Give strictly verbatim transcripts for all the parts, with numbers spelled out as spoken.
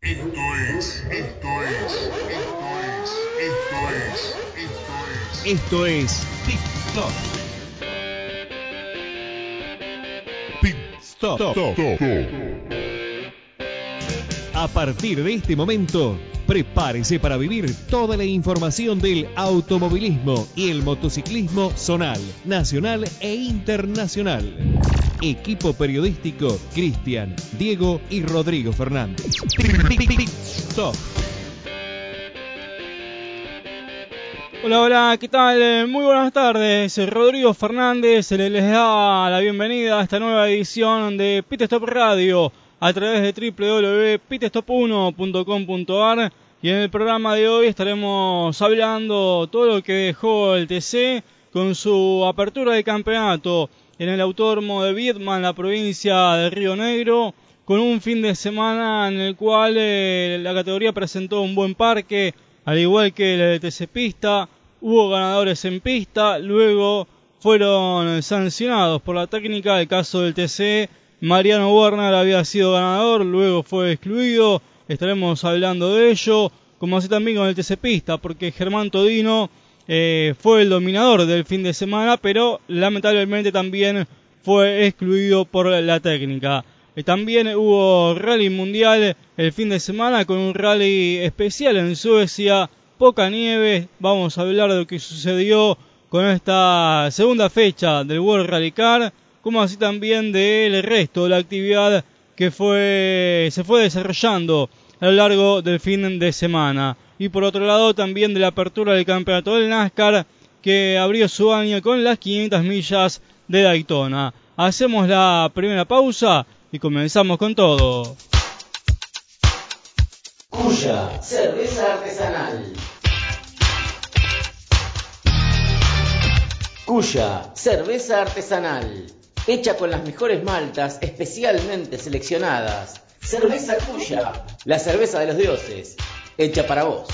Esto es, esto es, esto es, esto es, esto es, Esto es TikTok. Pit Stop. Stop. A partir de este momento, prepárese para vivir toda la información del automovilismo y el motociclismo zonal, nacional e internacional. Equipo periodístico: Cristian, Diego y Rodrigo Fernández. Pit Stop. Hola, hola, ¿qué tal? Muy buenas tardes. Rodrigo Fernández les da la bienvenida a esta nueva edición de Pit Stop Radio a través de doble u doble u doble u punto pit stop uno punto com punto a r, y en el programa de hoy estaremos hablando todo lo que dejó el T C con su apertura de campeonato en el Autódromo de Viedma, en la provincia de Río Negro, con un fin de semana en el cual eh, la categoría presentó un buen parque, al igual que el T C Pista. Hubo ganadores en pista, luego fueron sancionados por la técnica. El caso del T C, Mariano Werner había sido ganador, luego fue excluido. Estaremos hablando de ello, como así también con el T C Pista, porque Germán Todino eh, fue el dominador del fin de semana, pero lamentablemente también fue excluido por la técnica. Eh, también hubo rally mundial el fin de semana, con un rally especial en Suecia. Poca nieve. Vamos a hablar de lo que sucedió con esta segunda fecha del World Rally Car, como así también del resto de la actividad que fue se fue desarrollando a lo largo del fin de semana. Y por otro lado también de la apertura del campeonato del NASCAR, que abrió su año con las quinientas millas de Daytona. Hacemos la primera pausa y comenzamos con todo. Cuya, cerveza artesanal. Cuya, cerveza artesanal. Hecha con las mejores maltas especialmente seleccionadas. Cerveza Cuya, la cerveza de los dioses. Hecha para vos.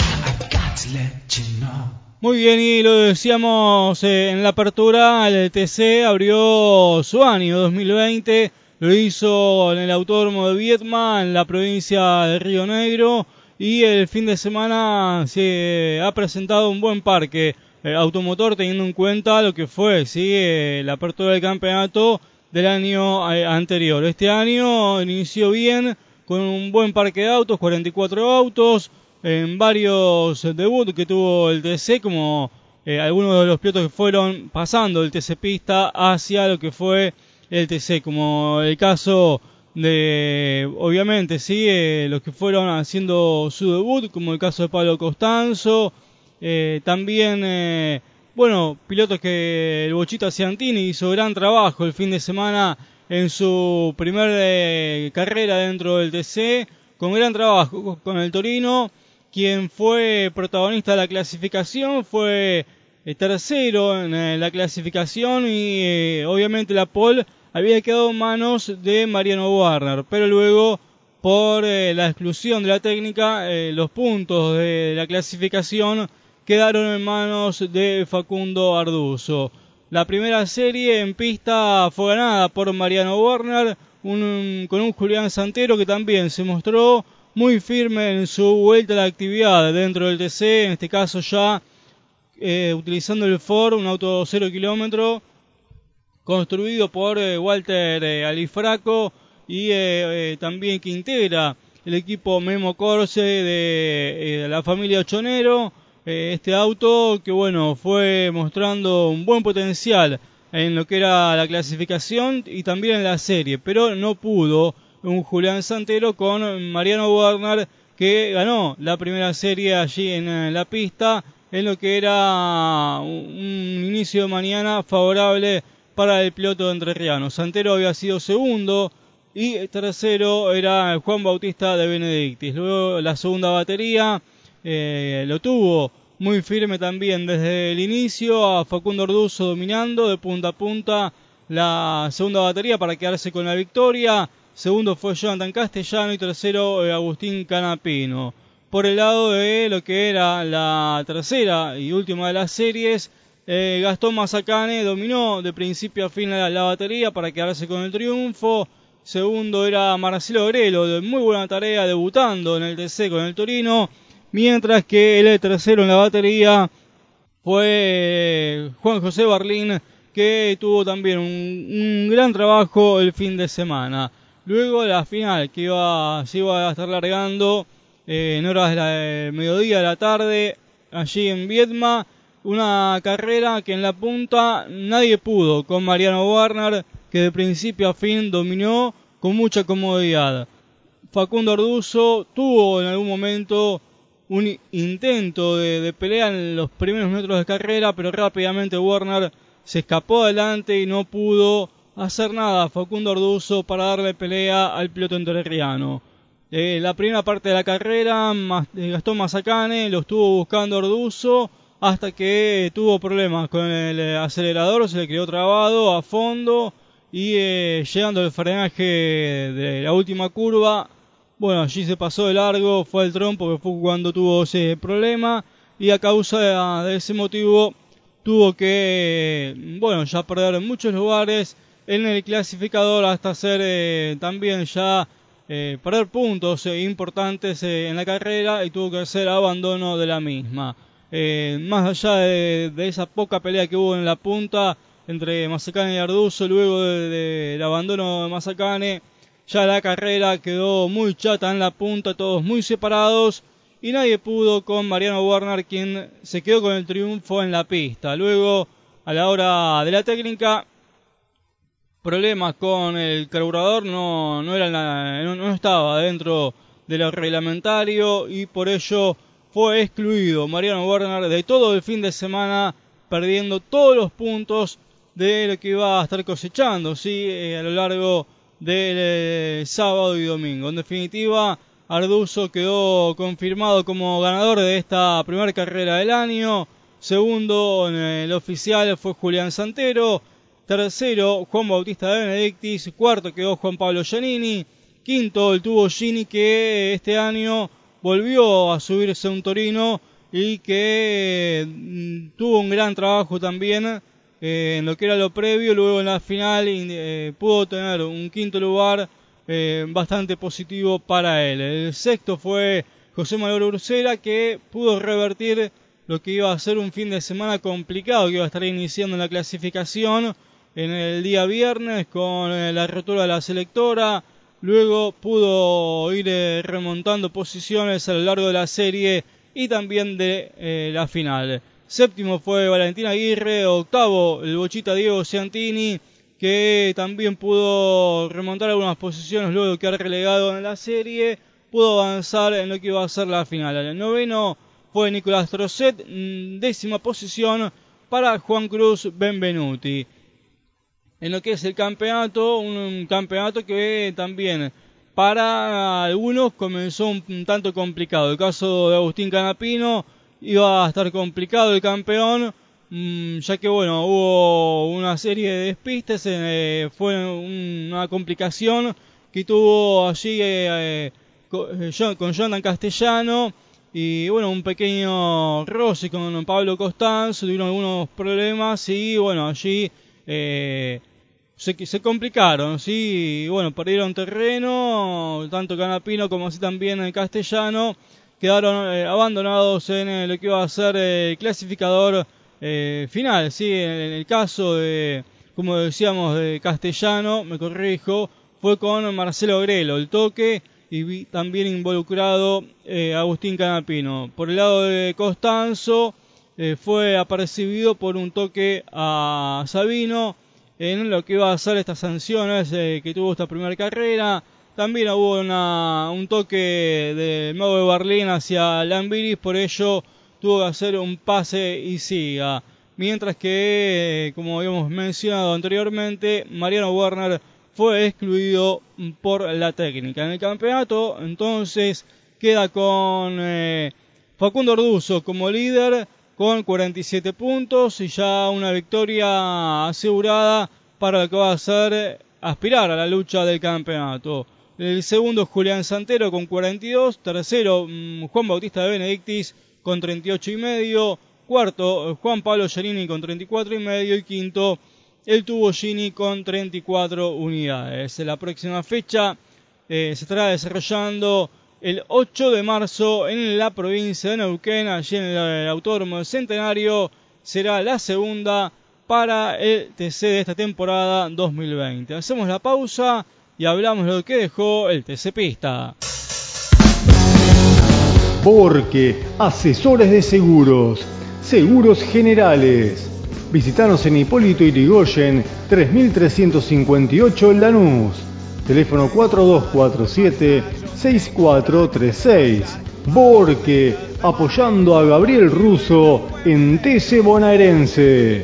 Muy bien, y lo decíamos eh, en la apertura, el T C abrió su año dos mil veinte. Lo hizo en el Autódromo de Viedma, en la provincia de Río Negro, y el fin de semana se ha presentado un buen parque eh, automotor, teniendo en cuenta lo que fue sí eh, la apertura del campeonato del año eh, anterior. Este año inició bien, con un buen parque de autos, cuarenta y cuatro autos, en varios debuts que tuvo el T C, como eh, algunos de los pilotos que fueron pasando del T C Pista hacia lo que fue el T C, como el caso de, obviamente, sí, eh, los que fueron haciendo su debut, como el caso de Pablo Costanzo, eh, también, eh, bueno, pilotos que el Bochita Ciantini hizo gran trabajo el fin de semana en su primer eh, carrera dentro del T C, con gran trabajo con el Torino. Quien fue protagonista de la clasificación fue eh, tercero en eh, la clasificación, y eh, obviamente la pole había quedado en manos de Mariano Werner, pero luego por eh, la exclusión de la técnica eh, los puntos de la clasificación quedaron en manos de Facundo Arduzo. La primera serie en pista fue ganada por Mariano Werner, un, con un Julián Santero que también se mostró muy firme en su vuelta a la actividad dentro del T C, en este caso ya eh, utilizando el Ford, un auto cero kilómetro, construido por eh, Walter eh, Alifraco, y eh, eh, también que integra el equipo Memo Corse de eh, la familia Ochonero. Eh, este auto que bueno fue mostrando un buen potencial en lo que era la clasificación y también en la serie, pero no pudo un Julián Santero con Mariano Werner, que ganó la primera serie allí en, en la pista, en lo que era un, un inicio de mañana favorable para el piloto entrerriano. Santero había sido segundo y tercero era Juan Bautista de Benedictis. Luego la segunda batería eh, lo tuvo muy firme también desde el inicio, a Facundo Arduzo dominando de punta a punta la segunda batería para quedarse con la victoria. Segundo fue Jonathan Castellano y tercero eh, Agustín Canapino. Por el lado de lo que era la tercera y última de las series, eh, Gastón Mazacane dominó de principio a fin la, la batería para quedarse con el triunfo. segundo era Marcelo Grelo, de muy buena tarea, debutando en el T C con el Torino, mientras que el tercero en la batería fue Juan José Barlín, que tuvo también un, un gran trabajo el fin de semana. Luego la final, que iba, se iba a estar largando eh, en horas del mediodía de la tarde, allí en Viedma, una carrera que en la punta nadie pudo, con Mariano Werner, que de principio a fin dominó con mucha comodidad. Facundo Arduzo tuvo en algún momento un intento de, de pelea en los primeros metros de carrera, pero rápidamente Werner se escapó adelante y no pudo hacer nada Facundo Arduzo para darle pelea al piloto entrerriano. Eh, la primera parte de la carrera, Gastón Mazacane lo estuvo buscando Arduzo hasta que tuvo problemas con el acelerador, se le quedó trabado a fondo y eh, llegando al frenaje de la última curva, bueno, allí se pasó de largo, fue al trompo, que fue cuando tuvo ese problema, y a causa de ese motivo tuvo que, bueno, ya perder muchos lugares en el clasificador hasta hacer eh, también ya eh, perder puntos eh, importantes eh, en la carrera, y tuvo que hacer abandono de la misma. Eh, más allá de, de esa poca pelea que hubo en la punta entre Mazacane y Arduzo, luego del de, de abandono de Mazacane, ya la carrera quedó muy chata en la punta, todos muy separados, y nadie pudo con Mariano Werner, quien se quedó con el triunfo en la pista. Luego, a la hora de la técnica, problemas con el carburador, no, no, era la, no, no estaba dentro de lo reglamentario, y por ello fue excluido Mariano Werner de todo el fin de semana, perdiendo todos los puntos de lo que iba a estar cosechando, ¿sí? eh, a lo largo del eh, sábado y domingo. En definitiva, Arduzo quedó confirmado como ganador de esta primera carrera del año. Segundo en el oficial fue Julián Santero. Tercero, Juan Bautista de Benedictis. Cuarto quedó Juan Pablo Giannini. Quinto, el tubo Gini, que este año volvió a subirse a un Torino y que mm, tuvo un gran trabajo también eh, en lo que era lo previo. Luego en la final eh, pudo tener un quinto lugar eh, bastante positivo para él. El sexto fue José Manuel Ursera, que pudo revertir lo que iba a ser un fin de semana complicado, que iba a estar iniciando en la clasificación en el día viernes con eh, la rotura de la selectora. Luego pudo ir eh, remontando posiciones a lo largo de la serie y también de eh, la final. Séptimo fue Valentín Aguirre. Octavo el bochita Diego Ciantini, que también pudo remontar algunas posiciones luego de quedar relegado en la serie. Pudo avanzar en lo que iba a ser la final. El noveno fue Nicolás Trocet. Décima posición para Juan Cruz Benvenuti. En lo que es el campeonato, un campeonato que también para algunos comenzó un, un tanto complicado. El caso de Agustín Canapino, iba a estar complicado el campeón, mmm, ya que bueno, hubo una serie de despistes, eh, fue una complicación que tuvo allí eh, con, con Jonathan Castellano, y bueno, un pequeño roce con Pablo Costanzo, tuvieron algunos problemas y bueno, allí eh, Se, se complicaron, sí, y bueno, perdieron terreno, tanto Canapino como así también el Castellano, quedaron eh, abandonados en eh, lo que iba a ser el eh, clasificador eh, final, sí, en, en el caso de, como decíamos, de Castellano, me corrijo, fue con Marcelo Grelo el toque, y vi, también involucrado eh, Agustín Canapino. Por el lado de Costanzo, eh, fue apercibido por un toque a Sabino, en lo que iba a ser estas sanciones eh, que tuvo esta primera carrera. También hubo una, un toque del mago de Berlín hacia Lambiris, por ello tuvo que hacer un pase y siga. Mientras que, eh, como habíamos mencionado anteriormente, Mariano Werner fue excluido por la técnica. En el campeonato, entonces, queda con eh, Facundo Arduzo como líder, con cuarenta y siete puntos y ya una victoria asegurada para lo que va a ser aspirar a la lucha del campeonato. El segundo Julián Santero con cuarenta y dos, tercero Juan Bautista de Benedictis con treinta y ocho y medio, cuarto Juan Pablo Giannini con treinta y cuatro y medio y quinto el Tubo Gini con treinta y cuatro unidades. La próxima fecha eh, se estará desarrollando el ocho de marzo en la provincia de Neuquén, allí en el, el Autódromo del Centenario. Será la segunda para el T C de esta temporada dos mil veinte. Hacemos la pausa y hablamos de lo que dejó el T C Pista. Porque asesores de seguros, seguros generales. Visítanos en Hipólito Yrigoyen tres mil trescientos cincuenta y ocho Lanús. Teléfono cuatro dos cuatro siete seis cuatro tres seis. Porque apoyando a Gabriel Russo en T C Bonaerense.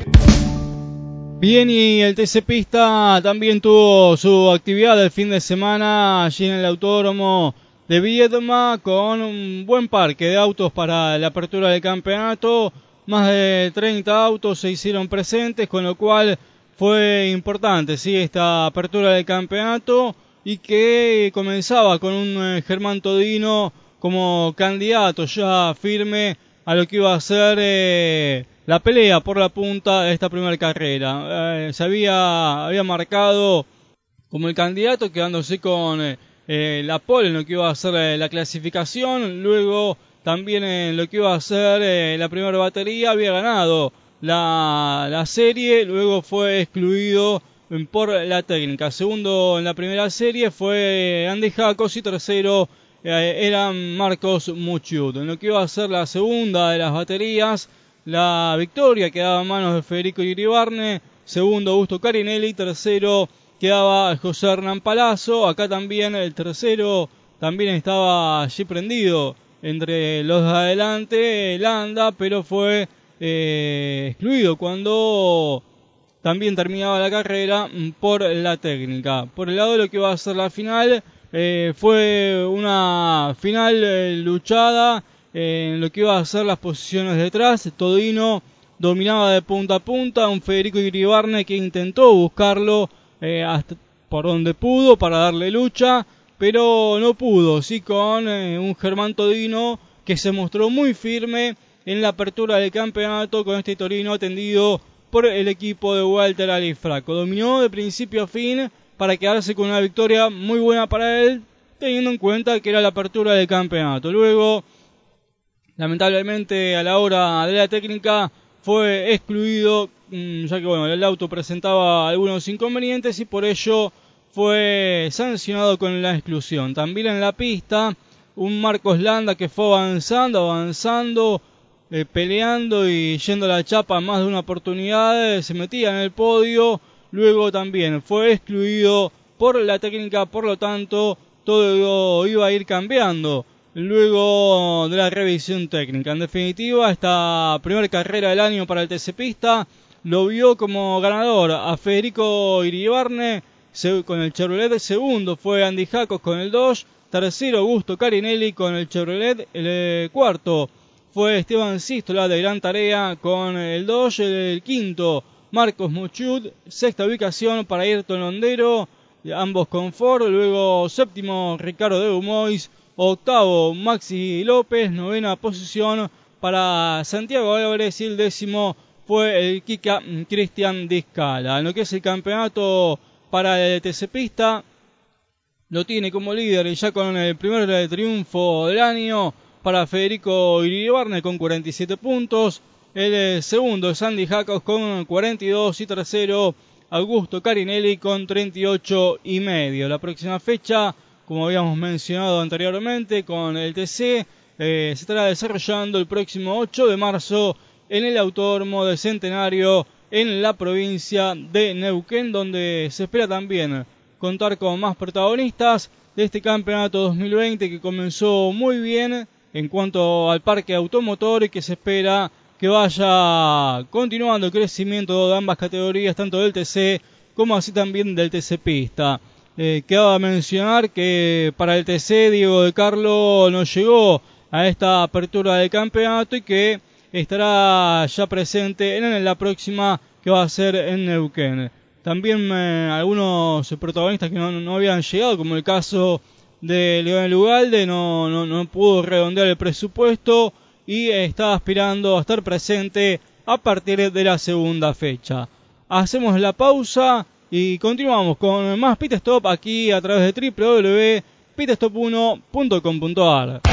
Bien, y el T C Pista también tuvo su actividad el fin de semana allí en el Autódromo de Viedma, con un buen parque de autos para la apertura del campeonato. Más de treinta autos se hicieron presentes, con lo cual fue importante, ¿sí?, esta apertura del campeonato, y que comenzaba con un Germán Todino como candidato ya firme a lo que iba a ser eh, la pelea por la punta de esta primera carrera. Eh, se había, había marcado como el candidato, quedándose con eh, la pole en lo que iba a ser eh, la clasificación. Luego también en lo que iba a ser eh, la primera batería había ganado la, la serie. Luego fue excluido por la técnica. Segundo en la primera serie fue Andy Jacos y tercero eh, era Marcos Muchut. En lo que iba a ser la segunda de las baterías, la victoria quedaba en manos de Federico Iribarne. Segundo, Augusto Carinelli. Tercero quedaba José Hernán Palazzo. Acá también el tercero también estaba allí prendido entre los de adelante, Landa, pero fue eh, excluido cuando también terminaba la carrera por la técnica. Por el lado de lo que iba a ser la final, eh, fue una final eh, luchada eh, en lo que iba a ser las posiciones detrás. Todino dominaba de punta a punta, un Federico Iribarne que intentó buscarlo eh, hasta por donde pudo para darle lucha, pero no pudo, sí, con eh, un Germán Todino que se mostró muy firme en la apertura del campeonato, con este Torino atendido por el equipo de Walter Alifraco. Dominó de principio a fin para quedarse con una victoria muy buena para él, teniendo en cuenta que era la apertura del campeonato. Luego, lamentablemente, a la hora de la técnica fue excluido, ya que bueno, el auto presentaba algunos inconvenientes y por ello fue sancionado con la exclusión. También en la pista, un Marcos Landa que fue avanzando, avanzando, eh, peleando y yendo a la chapa más de una oportunidad, se metía en el podio. Luego también fue excluido por la técnica, por lo tanto todo iba a ir cambiando luego de la revisión técnica. En definitiva, esta primera carrera del año para el T C Pista lo vio como ganador a Federico Iribarne con el Chevrolet. Segundo fue Andy Jacos con el Dodge. Tercero, Augusto Carinelli con el Chevrolet. El eh, cuarto fue Esteban Sístola de Gran Tarea con el Dodge. El, el quinto, Marcos Muchut. Sexta ubicación para Ayrton Londero, ambos con Ford. Luego séptimo, Ricardo de Dumois. Octavo, Maxi López. Novena posición para Santiago Álvarez. Y el décimo fue el Kika Cristian Discala. En lo que es el campeonato para el T C Pista, lo tiene como líder y ya con el primer triunfo del año para Federico Iribarne con cuarenta y siete puntos. El segundo es Andy Jacos con cuarenta y dos y tercero Augusto Carinelli con treinta y ocho y medio. La próxima fecha, como habíamos mencionado anteriormente con el T C, eh, se estará desarrollando el próximo ocho de marzo en el Autódromo del Centenario en la provincia de Neuquén, donde se espera también contar con más protagonistas de este campeonato dos mil veinte que comenzó muy bien en cuanto al parque automotor y que se espera que vaya continuando el crecimiento de ambas categorías, tanto del T C como así también del T C Pista. Eh, quedaba mencionar que para el T C Diego de Carlo no llegó a esta apertura del campeonato y que estará ya presente en la próxima, que va a ser en Neuquén. También eh, algunos protagonistas que no, no habían llegado, como el caso de Leonel Ugalde, no, no, no pudo redondear el presupuesto y eh, está aspirando a estar presente a partir de la segunda fecha. hacemos la pausa y continuamos con más Pit Stop aquí a través de doble u doble u doble u punto pit stop uno punto com punto a r.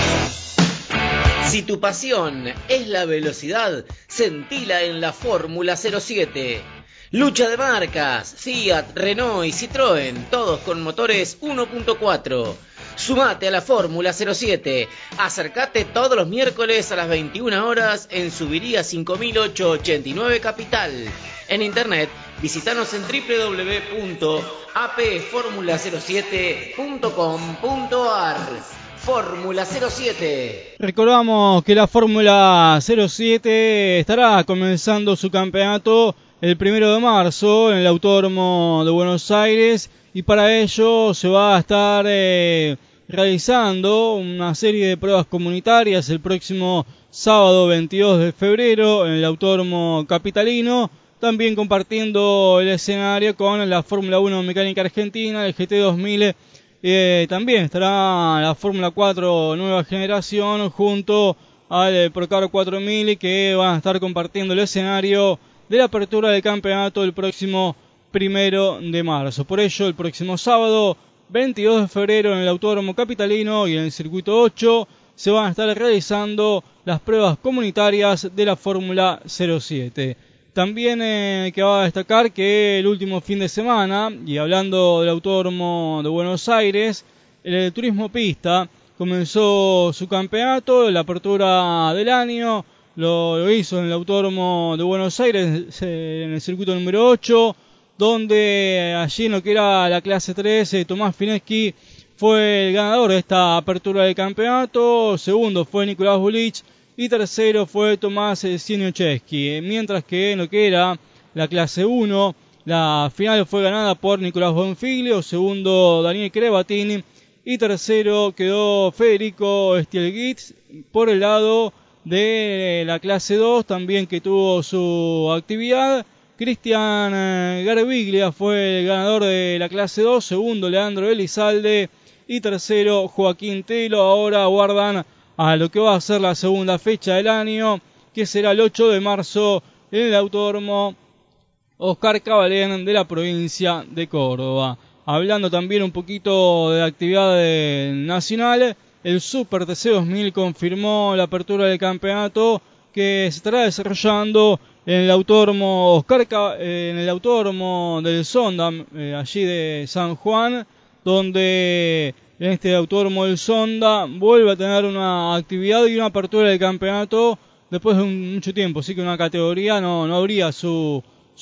Si tu pasión es la velocidad, sentila en la Fórmula cero siete. Lucha de marcas, Fiat, Renault y Citroën, todos con motores uno punto cuatro. Sumate a la Fórmula cero siete. Acércate todos los miércoles a las veintiuna horas en Subiría cinco mil ochocientos ochenta y nueve Capital. En internet, visitanos en doble u doble u doble u punto a p formula cero siete punto com punto a r. Fórmula cero siete. Recordamos que la Fórmula cero siete estará comenzando su campeonato el primero de marzo en el Autódromo de Buenos Aires, y para ello se va a estar eh, realizando una serie de pruebas comunitarias el próximo sábado veintidós de febrero en el Autódromo Capitalino, también compartiendo el escenario con la Fórmula uno Mecánica Argentina, el G T dos mil. Eh, también estará la Fórmula cuatro Nueva Generación junto al Procar cuatro mil, que van a estar compartiendo el escenario de la apertura del campeonato el próximo primero de marzo. Por ello, el próximo sábado veintidós de febrero en el Autódromo Capitalino y en el Circuito ocho se van a estar realizando las pruebas comunitarias de la Fórmula cero siete. También eh, que va a destacar que el último fin de semana, y hablando del Autódromo de Buenos Aires, el Turismo Pista comenzó su campeonato, la apertura del año, lo, lo hizo en el Autódromo de Buenos Aires, en el circuito número ocho, donde allí en lo que era la clase tres, eh, Tomás Fineschi fue el ganador de esta apertura del campeonato, segundo fue Nicolás Bulich, y tercero fue Tomás Sieniocheski, mientras que en lo que era la clase uno, la final fue ganada por Nicolás Bonfiglio, segundo Daniel Crebatini, y tercero quedó Federico Stielgitz. Por el lado de la clase dos, también que tuvo su actividad, Cristian Garbiglia fue el ganador de la clase dos, segundo Leandro Elizalde, y tercero Joaquín Telo. Ahora aguardan a lo que va a ser la segunda fecha del año, que será el ocho de marzo en el Autódromo Oscar Cabalén de la provincia de Córdoba. Hablando también un poquito de actividad nacional, el Super T C dos mil confirmó la apertura del campeonato que se estará desarrollando en el Autódromo Oscar, en el Autódromo del Sonda, eh, allí de San Juan, donde en este Autódromo del Sonda vuelve a tener una actividad y una apertura del campeonato después de un, mucho tiempo. Así que una categoría no, no abría su,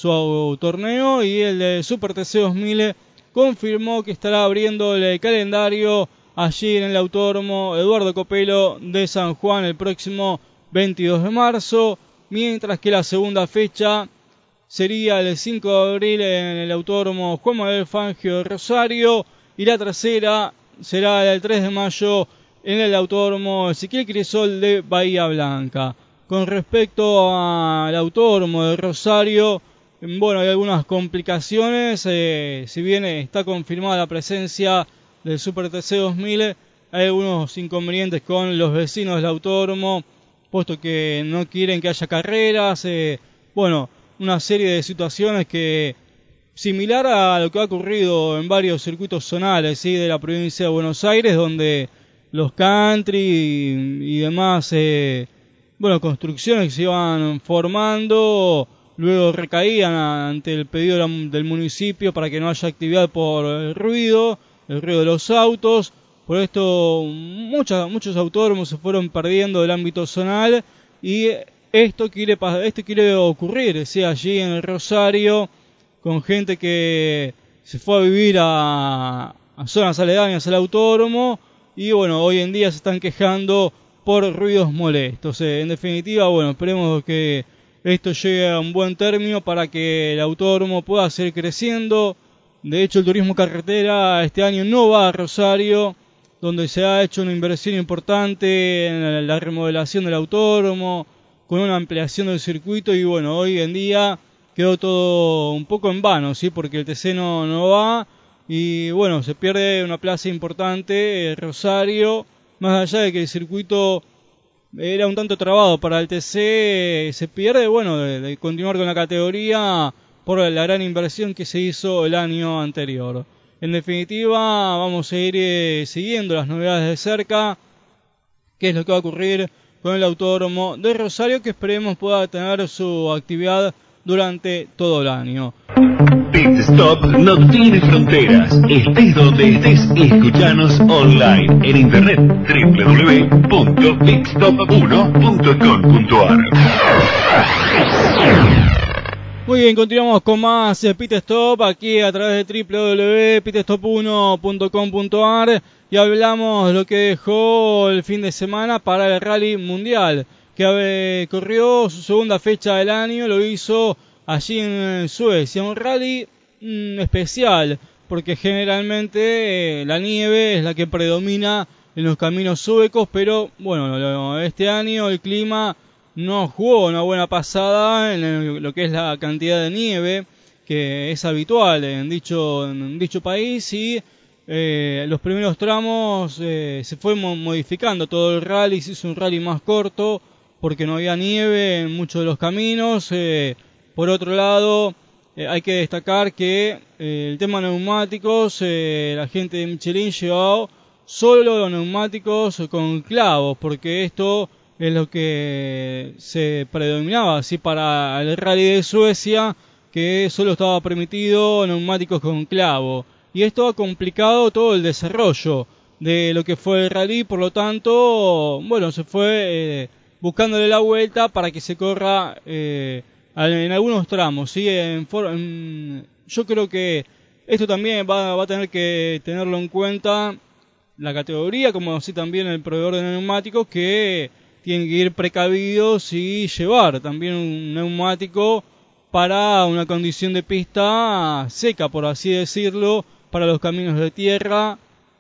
su torneo, y el de Super T C dos mil confirmó que estará abriendo el calendario allí en el Autódromo Eduardo Copelo de San Juan el próximo veintidós de marzo, mientras que la segunda fecha sería el cinco de abril en el Autódromo Juan Manuel Fangio de Rosario, y la tercera será el tres de mayo en el Autódromo Ezequiel Crisol de Bahía Blanca. Con respecto al Autódromo de Rosario, bueno, hay algunas complicaciones, eh, si bien está confirmada la presencia del Super T C dos mil, hay algunos inconvenientes con los vecinos del autódromo, puesto que no quieren que haya carreras, eh, bueno, una serie de situaciones que similar a lo que ha ocurrido en varios circuitos zonales, ¿sí?, de la provincia de Buenos Aires, donde los country y, y demás, eh, bueno, construcciones que se iban formando, luego recaían ante el pedido del municipio para que no haya actividad por el ruido, el ruido de los autos. Por esto muchas, muchos autódromos se fueron perdiendo del ámbito zonal, y esto quiere, esto quiere ocurrir, ¿sí?, allí en el Rosario, con gente que se fue a vivir a, a zonas aledañas al autódromo, y bueno, hoy en día se están quejando por ruidos molestos. Eh, en definitiva, bueno, esperemos que esto llegue a un buen término para que el autódromo pueda seguir creciendo. De hecho, el turismo carretera este año no va a Rosario, donde se ha hecho una inversión importante en la remodelación del autódromo, con una ampliación del circuito, y bueno, hoy en día quedó todo un poco en vano, ¿sí?, porque el T C no, no va, y bueno, se pierde una plaza importante, eh, Rosario, más allá de que el circuito era un tanto trabado para el T C, se pierde, bueno, de, de continuar con la categoría por la gran inversión que se hizo el año anterior. En definitiva, vamos a ir eh, siguiendo las novedades de cerca, qué es lo que va a ocurrir con el Autódromo de Rosario, que esperemos pueda tener su actividad durante todo el año. Pit Stop no tiene fronteras. Estés donde estés, escuchanos online en internet doble u doble u doble u punto pit stop uno punto com punto a r. Muy bien, continuamos con más eh, Pit Stop aquí a través de doble u doble u doble u punto pit stop uno punto com punto a r y hablamos de lo que dejó el fin de semana para el Rally Mundial, que eh, corrió su segunda fecha del año, lo hizo allí en Suecia, un rally mmm, especial, porque generalmente eh, la nieve es la que predomina en los caminos suecos, pero bueno, lo, este año el clima no jugó una buena pasada en el, lo que es la cantidad de nieve que es habitual en dicho, en dicho país, y eh, los primeros tramos eh, se fue modificando todo el rally, se hizo un rally más corto porque no había nieve en muchos de los caminos. Eh, por otro lado, eh, hay que destacar que eh, el tema neumáticos, eh, la gente de Michelin llevó solo los neumáticos con clavos, porque esto es lo que se predominaba así para el Rally de Suecia, que solo estaba permitido neumáticos con clavo, y esto ha complicado todo el desarrollo de lo que fue el rally. Por lo tanto, bueno, se fue eh, buscándole la vuelta para que se corra eh, en algunos tramos, ¿sí? En for- en, yo creo que esto también va, va a tener que tenerlo en cuenta la categoría, como así también el proveedor de neumáticos, que tienen que ir precavidos y llevar también un neumático para una condición de pista seca, por así decirlo, para los caminos de tierra,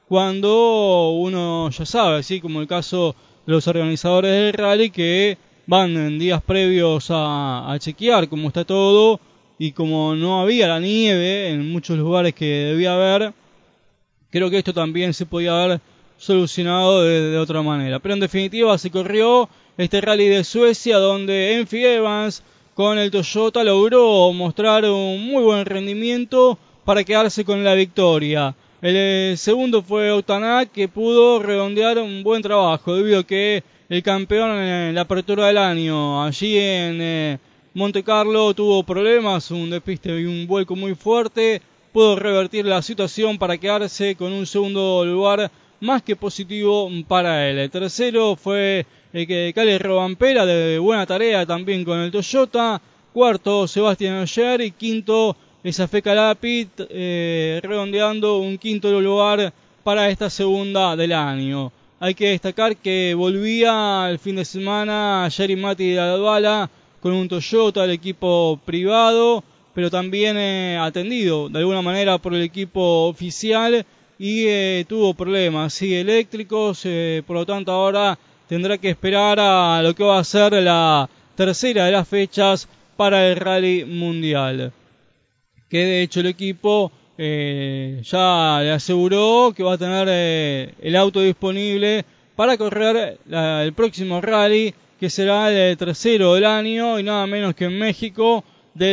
cuando uno ya sabe, así como el caso de los organizadores del rally, que van en días previos a, a chequear cómo está todo, y como no había la nieve en muchos lugares que debía haber, creo que esto también se podía haber solucionado de, de otra manera. Pero en definitiva se corrió este rally de Suecia, donde Enfi Evans con el Toyota logró mostrar un muy buen rendimiento para quedarse con la victoria. El eh, segundo fue Otanak, que pudo redondear un buen trabajo, debido a que el campeón en la apertura del año allí en eh, Monte Carlo tuvo problemas, un despiste y un vuelco muy fuerte. Pudo revertir la situación para quedarse con un segundo lugar más que positivo para él. El tercero fue el que Cale Robampera, de buena tarea también con el Toyota. Cuarto, Sebastián Ogier, y quinto, Esafé Calapit, eh, redondeando un quinto lugar para esta segunda del año. Hay que destacar que volvía el fin de semana Jerry Mati de Advala con un Toyota, el equipo privado, pero también eh, atendido de alguna manera por el equipo oficial, y eh, tuvo problemas sí, eléctricos, eh, por lo tanto ahora tendrá que esperar a lo que va a ser la tercera de las fechas para el Rally Mundial, que de hecho el equipo eh, ya le aseguró que va a tener eh, el auto disponible para correr la, el próximo rally, que será el tercero del año, y nada menos que en México.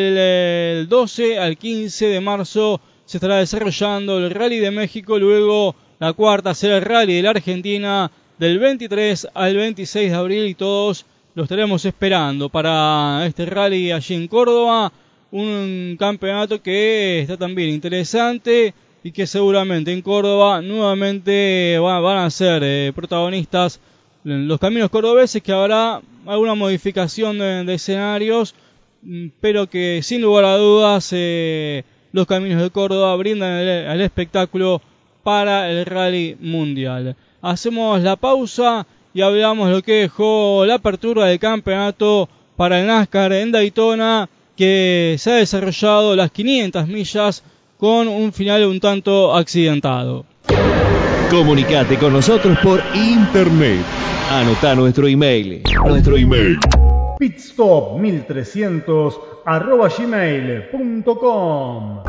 Del doce al quince de marzo se estará desarrollando el Rally de México, luego la cuarta será el Rally de la Argentina del veintitrés al veintiséis de abril, y todos lo estaremos esperando para este rally allí en Córdoba, un campeonato que está también interesante y que seguramente en Córdoba nuevamente va, van a ser eh, protagonistas los caminos cordobeses, que habrá alguna modificación de, de escenarios, pero que sin lugar a dudas eh, los caminos de Córdoba brindan el, el espectáculo para el Rally Mundial. Hacemos la pausa y hablamos lo que dejó la apertura del campeonato para el NASCAR en Daytona, que se ha desarrollado las quinientas millas con un final un tanto accidentado. Comunicate con nosotros por internet. Anota nuestro email. Nuestro email. pitstop mil trescientos arroba gmail punto com.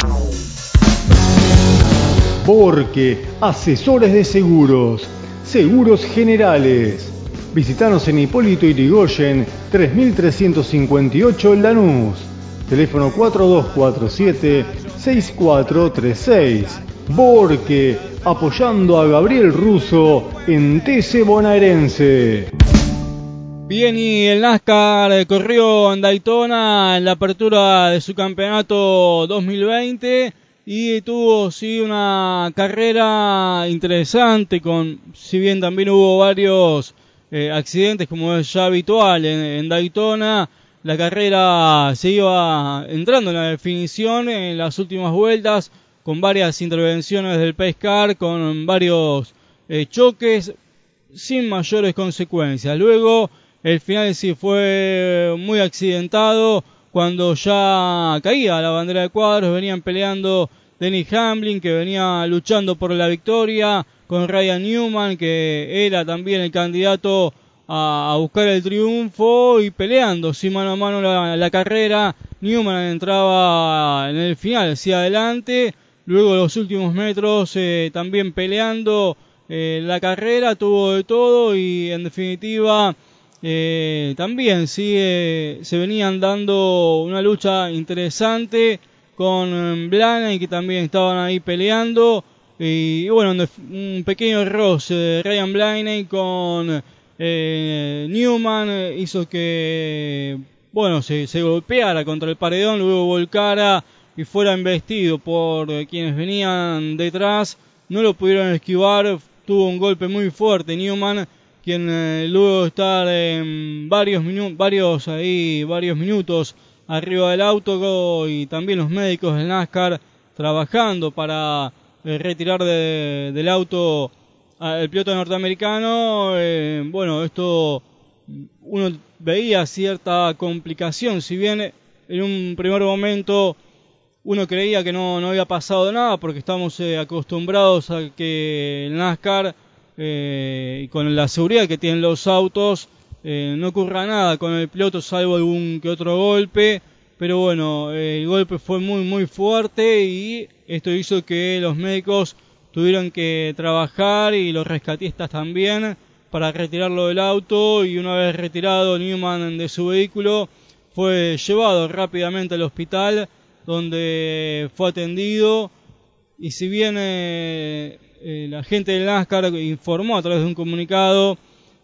Porque asesores de seguros, seguros generales. Visítanos en Hipólito Yrigoyen tres mil trescientos cincuenta y ocho Lanús. Teléfono cuatro dos cuatro siete, seis cuatro tres seis. Borque, apoyando a Gabriel Russo en T C bonaerense. Bien, y el NASCAR corrió en Daytona en la apertura de su campeonato dos mil veinte y tuvo sí una carrera interesante, con si bien también hubo varios eh, accidentes como es ya habitual en, en Daytona. La carrera se iba entrando en la definición en las últimas vueltas, con varias intervenciones del Pace Car, con varios eh, choques sin mayores consecuencias. Luego el final sí fue muy accidentado cuando ya caía la bandera de cuadros. Venían peleando Denny Hamlin, que venía luchando por la victoria, con Ryan Newman, que era también el candidato a, a buscar el triunfo, y peleando sí mano a mano la, la carrera. Newman entraba en el final hacia adelante, luego los últimos metros eh, también peleando eh, la carrera, tuvo de todo y en definitiva eh, también sí eh, se venían dando una lucha interesante con Blaney, que también estaban ahí peleando, y, y bueno, un pequeño roce de Ryan Blaney con eh, Newman hizo que bueno se, se golpeara contra el paredón, luego volcara y fuera embestido por quienes venían detrás. No lo pudieron esquivar, tuvo un golpe muy fuerte Newman, quien eh, luego de estar en varios minutos, varios ahí, varios minutos arriba del auto, y también los médicos del NASCAR trabajando para eh, retirar de, del auto al piloto norteamericano. Eh, bueno, esto uno veía cierta complicación, si bien en un primer momento uno creía que no, no había pasado nada, porque estamos eh, acostumbrados a que el NASCAR, eh, con la seguridad que tienen los autos, eh, no ocurra nada con el piloto salvo algún que otro golpe. Pero bueno, eh, el golpe fue muy muy fuerte y esto hizo que los médicos tuvieron que trabajar, y los rescatistas también, para retirarlo del auto. Y una vez retirado Newman de su vehículo, fue llevado rápidamente al hospital, donde fue atendido. Y si bien eh, eh, la gente del NASCAR informó a través de un comunicado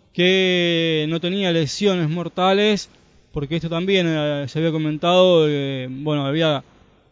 que no tenía lesiones mortales, porque esto también eh, se había comentado, eh, bueno, había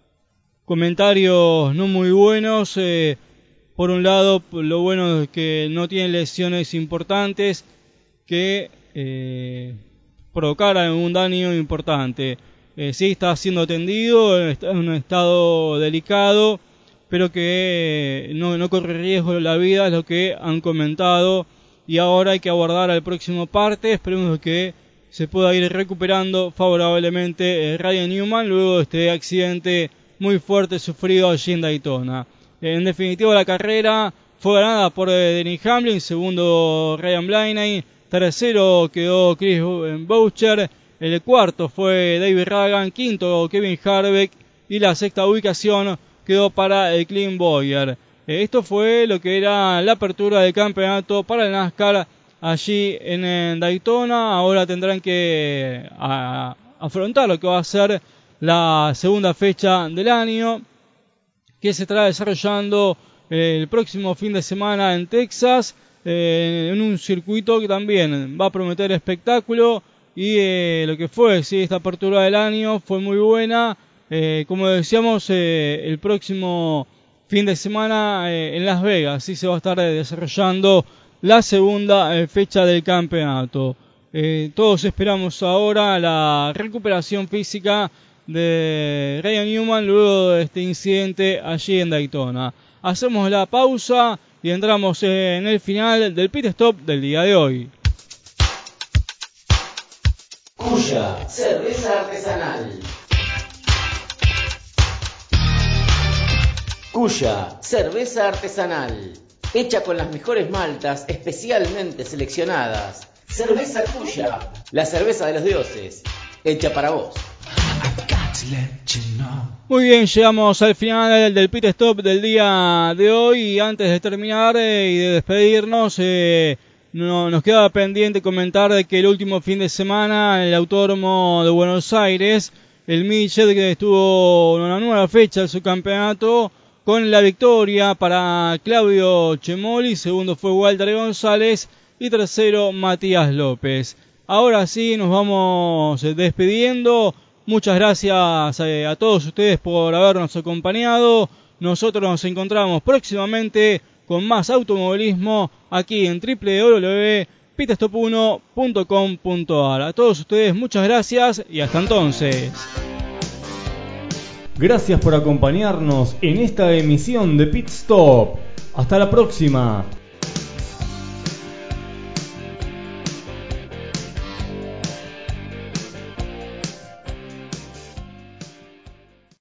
comentarios no muy buenos. Eh, por un lado, lo bueno es que no tiene lesiones importantes que eh, provocaran un daño importante. Eh, sí está siendo atendido, está en un estado delicado, pero que eh, no, no corre riesgo de la vida, es lo que han comentado. Y ahora hay que aguardar al próximo parte. Esperemos que se pueda ir recuperando favorablemente eh, Ryan Newman luego de este accidente muy fuerte sufrido allí en Daytona. En definitiva, la carrera fue ganada por eh, Denny Hamlin, segundo Ryan Blaney, tercero quedó Chris Boucher, el cuarto fue David Ragan, quinto Kevin Harvick, y la sexta ubicación quedó para el Clint Bowyer. Eh, esto fue lo que era la apertura del campeonato para el NASCAR allí en, en Daytona. Ahora tendrán que a, afrontar lo que va a ser la segunda fecha del año, que se estará desarrollando el próximo fin de semana en Texas, eh, en un circuito que también va a prometer espectáculo. Y eh, lo que fue sí, esta apertura del año fue muy buena. Eh, como decíamos, eh, el próximo fin de semana eh, en Las Vegas sí se va a estar eh, desarrollando la segunda eh, fecha del campeonato. Eh, todos esperamos ahora la recuperación física de Ryan Newman luego de este incidente allí en Daytona. Hacemos la pausa y entramos en el final del pit stop del día de hoy. Cuya, cerveza artesanal. Cuya, cerveza artesanal. Hecha con las mejores maltas especialmente seleccionadas. Cerveza Cuya, la cerveza de los dioses. Hecha para vos. Muy bien, llegamos al final del pit stop del día de hoy, y antes de terminar eh, y de despedirnos, eh, no, nos queda pendiente comentar de que el último fin de semana en el Autódromo de Buenos Aires el midget, que estuvo en una nueva fecha de su campeonato con la victoria para Claudio Chemoli. Segundo fue Walter González y tercero Matías López. Ahora sí, nos vamos despidiendo. Muchas gracias a todos ustedes por habernos acompañado. Nosotros nos encontramos próximamente con más automovilismo aquí en doble u doble u doble u punto pit stop uno punto com punto a r. A todos ustedes muchas gracias y hasta entonces. Gracias por acompañarnos en esta emisión de Pit Stop. Hasta la próxima.